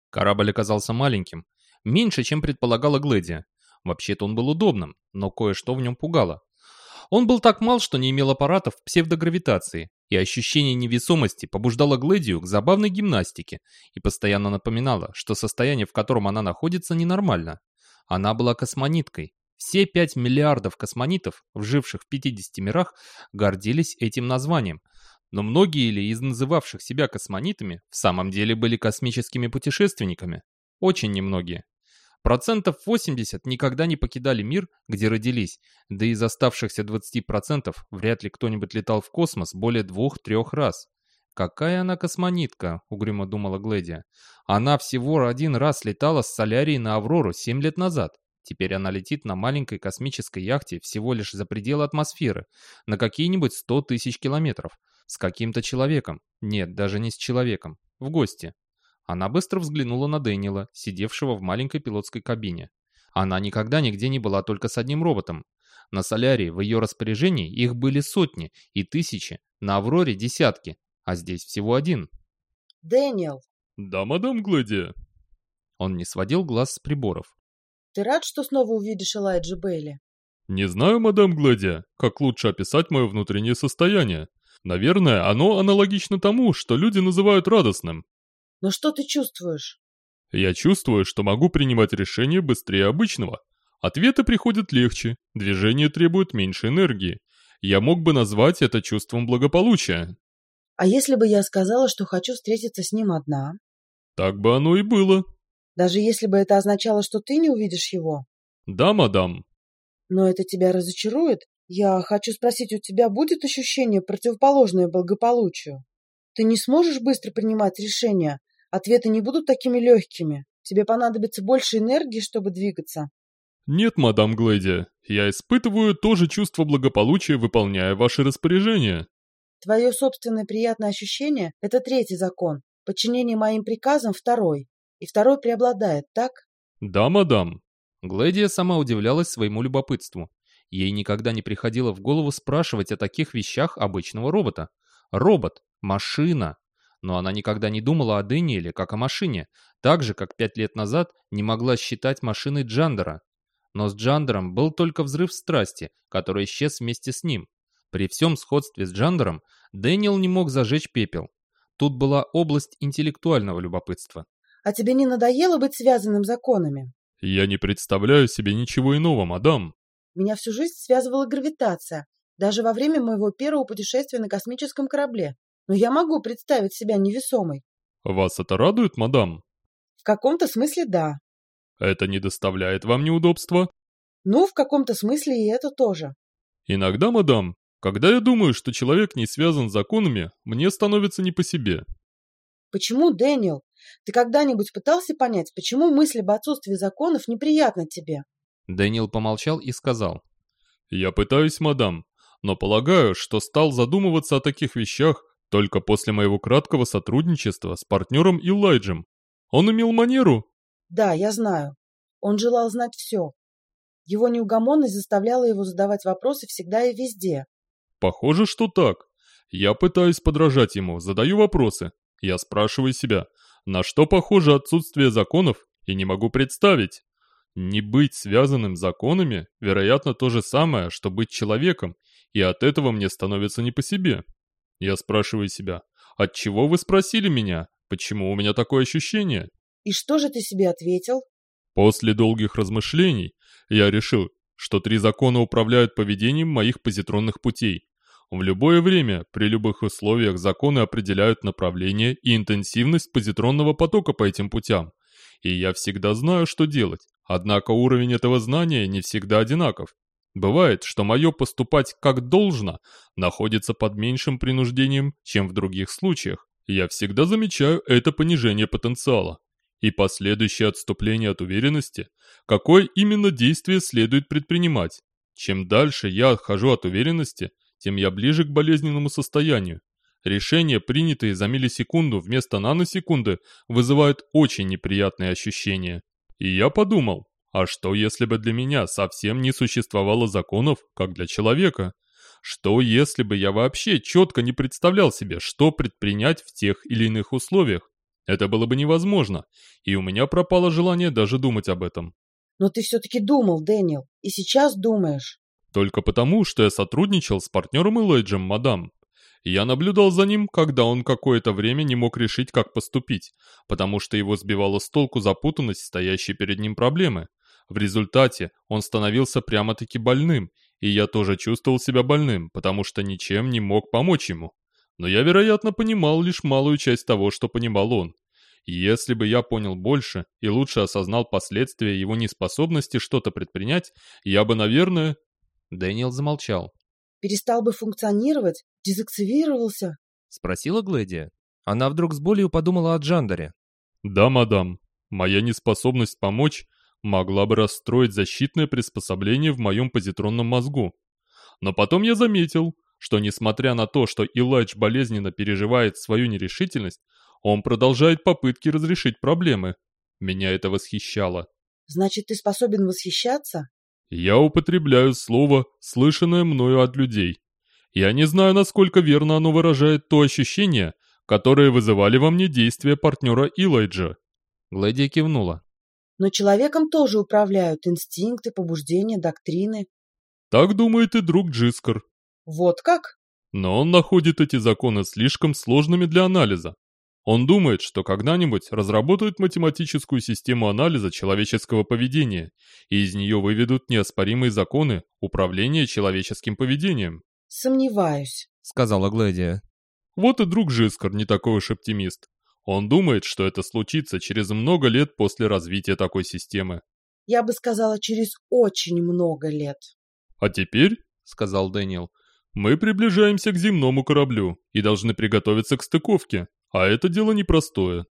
Корабль оказался маленьким, меньше, чем предполагала Глэдия. Вообще-то он был удобным, но кое-что в нем пугало. Он был так мал, что не имел аппаратов псевдогравитации, и ощущение невесомости побуждало Глэдию к забавной гимнастике и постоянно напоминало, что состояние, в котором она находится, ненормально. Она была космониткой. Все 5 миллиардов космонитов, вживших в 50 мирах, гордились этим названием. Но многие ли из называвших себя космонитами в самом деле были космическими путешественниками? Очень немногие. 80% никогда не покидали мир, где родились, да и из оставшихся 20% вряд ли кто-нибудь летал в космос более 2-3 раз. «Какая она космонитка», — угрюмо думала Глэдия. «Она всего один раз летала с Солярии на Аврору 7 лет назад. Теперь она летит на маленькой космической яхте всего лишь за пределы атмосферы, на какие-нибудь 100 тысяч километров, с каким-то человеком. Нет, даже не с человеком. В гости». Она быстро взглянула на Дэниела, сидевшего в маленькой пилотской кабине. Она никогда нигде не была только с одним роботом. На Солярии в ее распоряжении их были сотни и тысячи, на Авроре десятки, а здесь всего один. Дэниел, Да, мадам Глэдия. Он не сводил глаз с приборов. ты рад, что снова увидишь Элайджа Бейли? Не знаю, мадам Глэдия, как лучше описать мое внутреннее состояние. Наверное, оно аналогично тому, что люди называют радостным. Но что ты чувствуешь? Я чувствую, что могу принимать решения быстрее обычного. Ответы приходят легче, движение требует меньше энергии. Я мог бы назвать это чувством благополучия. А если бы я сказала, что хочу встретиться с ним одна? Так бы оно и было. Даже если бы это означало, что ты не увидишь его? Да, мадам. Но это тебя разочарует? Я хочу спросить, у тебя будет ощущение, противоположное благополучию? Ты не сможешь быстро принимать решения? Ответы не будут такими легкими? Тебе понадобится больше энергии, чтобы двигаться? Нет, мадам Глэдия, я испытываю то же чувство благополучия, выполняя ваши распоряжения. Твое собственное приятное ощущение – это третий закон. Подчинение моим приказам – второй. И второй преобладает, так? Да, мадам. Глэдия сама удивлялась своему любопытству. Ей никогда не приходило в голову спрашивать о таких вещах обычного робота. Робот, машина. Но она никогда не думала о Дэниеле как о машине, так же, как 5 лет назад не могла считать машиной Джандера. Но с Джандером был только взрыв страсти, который исчез вместе с ним. При всем сходстве с Джандером Дэниел не мог зажечь пепел. Тут была область интеллектуального любопытства. А тебе не надоело быть связанным законами? Я не представляю себе ничего иного, мадам. Меня всю жизнь связывала гравитация, даже во время моего первого путешествия на космическом корабле. Но я могу представить себя невесомой. Вас это радует, мадам? В каком-то смысле да. Это не доставляет вам неудобства? Ну, в каком-то смысле и это тоже. Иногда, мадам, когда я думаю, что человек не связан с законами, мне становится не по себе. Почему, Дэниел? Ты когда-нибудь пытался понять, почему мысль об отсутствии законов неприятна тебе? Дэниел помолчал и сказал. Я пытаюсь, мадам, но полагаю, что стал задумываться о таких вещах только после моего краткого сотрудничества с партнером Элайджем. Он имел манеру. Да, я знаю. Он желал знать все. Его неугомонность заставляла его задавать вопросы всегда и везде. Похоже, что так. Я пытаюсь подражать ему, задаю вопросы. Я спрашиваю себя, на что похоже отсутствие законов, и не могу представить. Не быть связанным с законами, вероятно, то же самое, что быть человеком, и от этого мне становится не по себе. Я спрашиваю себя, отчего вы спросили меня, почему у меня такое ощущение? И что же ты себе ответил? После долгих размышлений я решил, что 3 закона управляют поведением моих позитронных путей. В любое время, при любых условиях, законы определяют направление и интенсивность позитронного потока по этим путям. И я всегда знаю, что делать. Однако уровень этого знания не всегда одинаков. Бывает, что мое поступать как должно находится под меньшим принуждением, чем в других случаях. Я всегда замечаю это понижение потенциала. И последующее отступление от уверенности, какое именно действие следует предпринимать. Чем дальше я отхожу от уверенности, тем я ближе к болезненному состоянию. Решения, принятые за миллисекунду вместо наносекунды, вызывают очень неприятные ощущения. И я подумал, а что если бы для меня совсем не существовало законов, как для человека? Что если бы я вообще четко не представлял себе, что предпринять в тех или иных условиях? Это было бы невозможно, и у меня пропало желание даже думать об этом. Но ты все-таки думал, Дэниел, и сейчас думаешь. Только потому, что я сотрудничал с партнером Элайджем, мадам. Я наблюдал за ним, когда он какое-то время не мог решить, как поступить, потому что его сбивала с толку запутанность стоящей перед ним проблемы. В результате он становился прямо-таки больным, и я тоже чувствовал себя больным, потому что ничем не мог помочь ему. Но я, вероятно, понимал лишь малую часть того, что понимал он. Если бы я понял больше и лучше осознал последствия его неспособности что-то предпринять, я бы, наверное... Дэниел замолчал. Перестал бы функционировать? Дезактивировался? Спросила Глэдия. Она вдруг с болью подумала о Джандере. Да, мадам, моя неспособность помочь могла бы расстроить защитное приспособление в моем позитронном мозгу. Но потом я заметил, что несмотря на то, что Элайдж болезненно переживает свою нерешительность, он продолжает попытки разрешить проблемы. Меня это восхищало. Значит, ты способен восхищаться? Я употребляю слово, слышанное мною от людей. Я не знаю, насколько верно оно выражает то ощущение, которое вызывали во мне действия партнера Элайджа. Глэдия кивнула. Но человеком тоже управляют инстинкты, побуждения, доктрины. Так думает и друг Джискар. Вот как? Но он находит эти законы слишком сложными для анализа. Он думает, что когда-нибудь разработают математическую систему анализа человеческого поведения, и из нее выведут неоспоримые законы управления человеческим поведением. Сомневаюсь, Сказала Глэдия. Вот и друг Жискар не такой уж оптимист. Он думает, что это случится через много лет после развития такой системы. Я бы сказала, через очень много лет. А теперь, Сказал Дэниел. мы приближаемся к земному кораблю и должны приготовиться к стыковке. А это дело непростое.